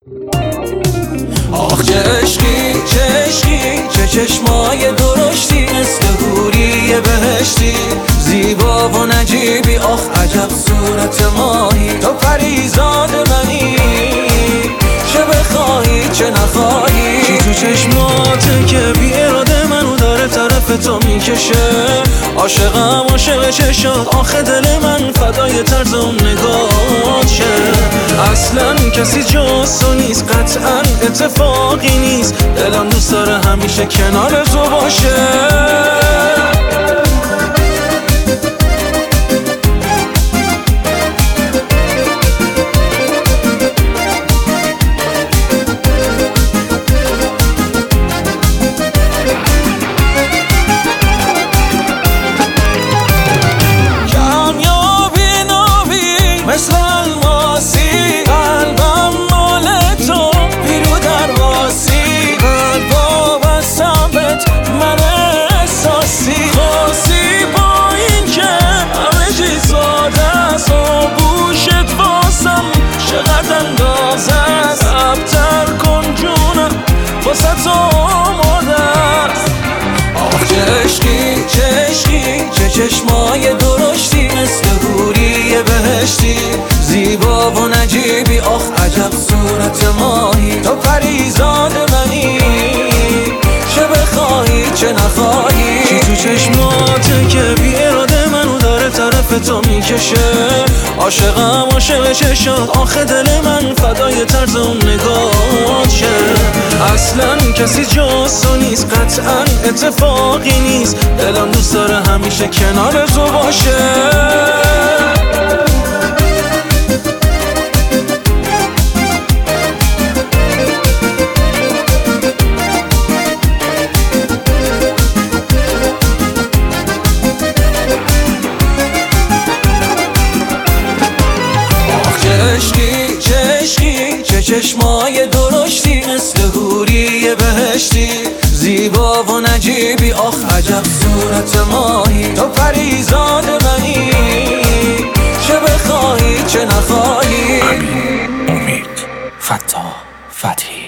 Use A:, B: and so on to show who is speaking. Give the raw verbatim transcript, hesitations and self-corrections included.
A: آخ چه عشقی چه عشقی چه چشمای درشتی، مثل حوری بهشتی، زیبا و نجیبی. آخ عجب صورت ماهی، تو پریزاد منی، چه بخواهی چه نخواهی. چی تو چشماته که بی اراده منو داره طرف تو میکشه. عاشقم عاشق چشات، آخه دل من فدای طرز اون نگاهشه. اصلا کسی جز تو نیست، قطعا اتفاقی نیست، دلم دوست داره همیشه کنار تو باشه. مثل الماسی قلبم مال تو، بیرو درواسی، قلبا بستم بهت من احساسی. خاصی با این که همه چی ساده است، و گوشت واسم چقدر اندازه است. ابتر کن جونم واسه تو آماده است. آخ چه عشقی چه عشقی چه چشمای درشتی، مثل حوری بهشتی، زیبا و نجیبی. آخ عجب صورت ماهی، تو پریزاد منی، چه بخواهی چه نخواهی. چی تو چشماته که بی اراده منو داره طرف تو میکشه. عاشقم عاشق چشات، آخه دل من فدای طرز اون نگاهشه. اصلا کسی جز تو نیست، قطعا اتفاقی نیست، دلم دوست داره همیشه کنار تو باشه. عشقی چه عشقی چه چشمای درشتی، مثل حوری بهشتی، زیبا و نجیبی. آخ عجب صورت ماهی، تو پریزاد منی، چه بخواهی چه نخواهی.
B: امین امید فتاح فتحی.